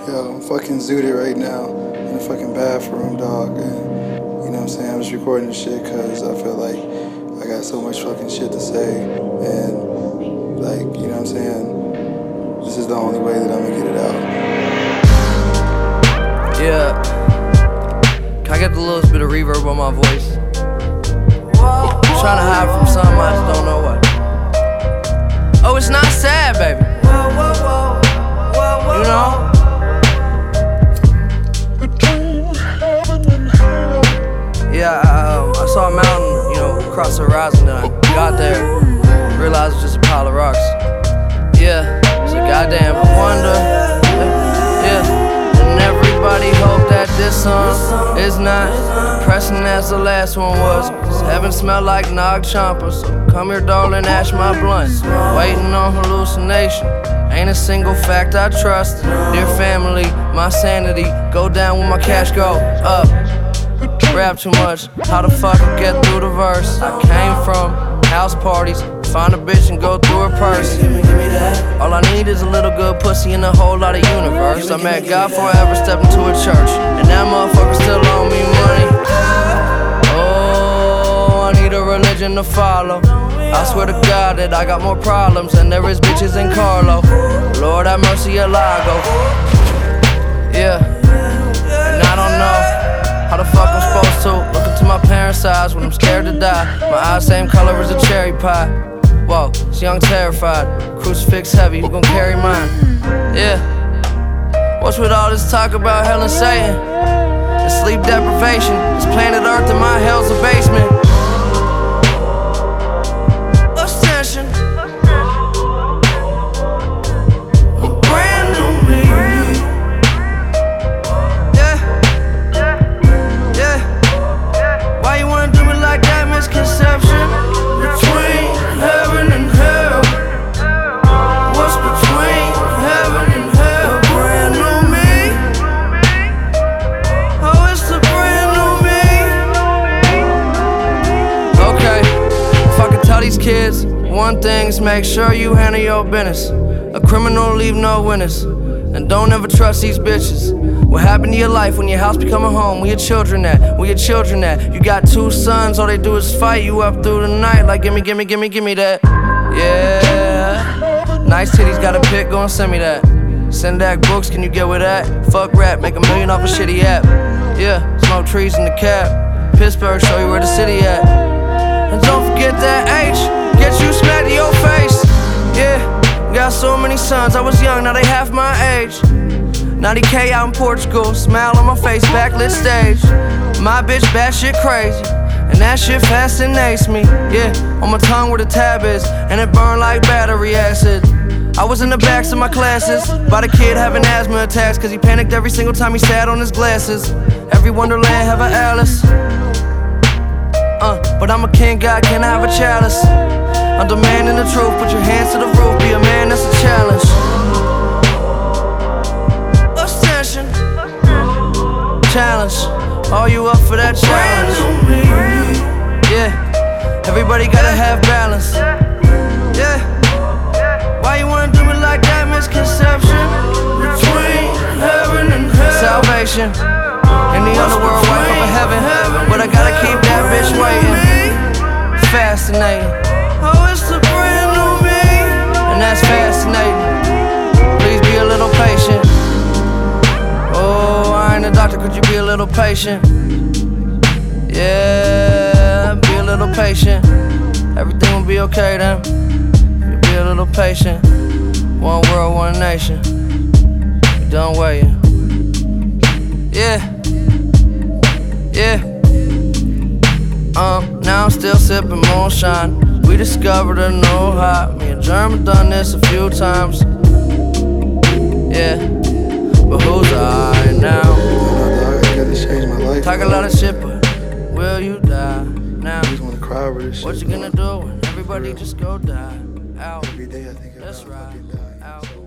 Yo, I'm fucking zooted right now in the fucking bathroom, dog. And you know what I'm saying? I'm just recording this shit because I feel like I got so much fucking shit to say. And, like, you know what I'm saying? This is the only way that I'm gonna get it out. Yeah. Can I get a little bit of reverb on my voice? I'm trying to hide from something, I just don't know what. Oh, it's not sad, baby. You know? Yeah, I saw a mountain, you know, across the horizon, and I got there, realized it was just a pile of rocks. Yeah, it's a goddamn wonder. Yeah, and everybody hope that this song is not depressing as the last one was. Cause heaven smelled like Nag Champa, so come here, darling, ash my blunt. Waiting on hallucination. Ain't a single fact I trust. Dear family, my sanity go down when my cash go up. Rap too much, how the fuck I get through the verse? I came from house parties, find a bitch and go through her purse. All I need is a little good pussy and a whole lot of universe. I met God before I ever stepped into a church, and that motherfucker still owe me money. Oh, I need a religion to follow. I swear to God that I got more problems than there is bitches in Carlo. Lord have mercy, a Lago. Yeah, and I don't know how the fuck I'm supposed to look into my parents' eyes when I'm scared to die. My eyes same color as a cherry pie. Whoa, it's young terrified, crucifix heavy, who gon' carry mine? Yeah, what's with all this talk about hell and Satan? And sleep deprivation, this planet Earth and my hell's a basement. Ascension. These kids, one thing is make sure you handle your business. A criminal leave no witness, and don't ever trust these bitches. What happened to your life when your house become a home? Where your children at? Where your children at? You got two sons, all they do is fight you up through the night. Like gimme that. Yeah, nice titties, got a pic, go and send me that. Send that books, can you get with that? Fuck rap, make $1 million off a shitty app. Yeah, smoke trees in the cab. Pittsburgh, show you where the city at. And don't forget that H, get you smacked in your face. Yeah, got so many sons, I was young, now they half my age. 90K out in Portugal, smile on my face, backlit stage. My bitch bad shit crazy, and that shit fascinates me. Yeah, on my tongue where the tab is, and it burn like battery acid. I was in the backs of my classes, about a kid having asthma attacks, cause he panicked every single time he sat on his glasses. Every Wonderland have an Alice. But I'm a king, God, can I have a chalice? I'm demanding the truth, put your hands to the roof, be a man, that's a challenge. Ascension. Challenge, are you up for that challenge? Yeah, everybody gotta have balance. Yeah, why you wanna do me like that? Misconception between heaven and hell. Salvation in the underworld, wait for heaven, but I gotta keep that bitch waiting. Fascinating. Oh, it's the brand new me, and that's fascinating. Please be a little patient. Oh, I ain't a doctor, could you be a little patient? Yeah, be a little patient. Everything will be okay then. You be a little patient. One world, one nation. You done waiting. Yeah. Yeah. Now I'm still sipping moonshine. We discovered a new high. Me and German done this a few times. Yeah, but who's I now? I gotta change my life. Talk a lot of shit, but will you die now? I just wanna cry over this shit. What you gonna do when everybody just go die out? Every day I think about Let's ride fucking dying. out.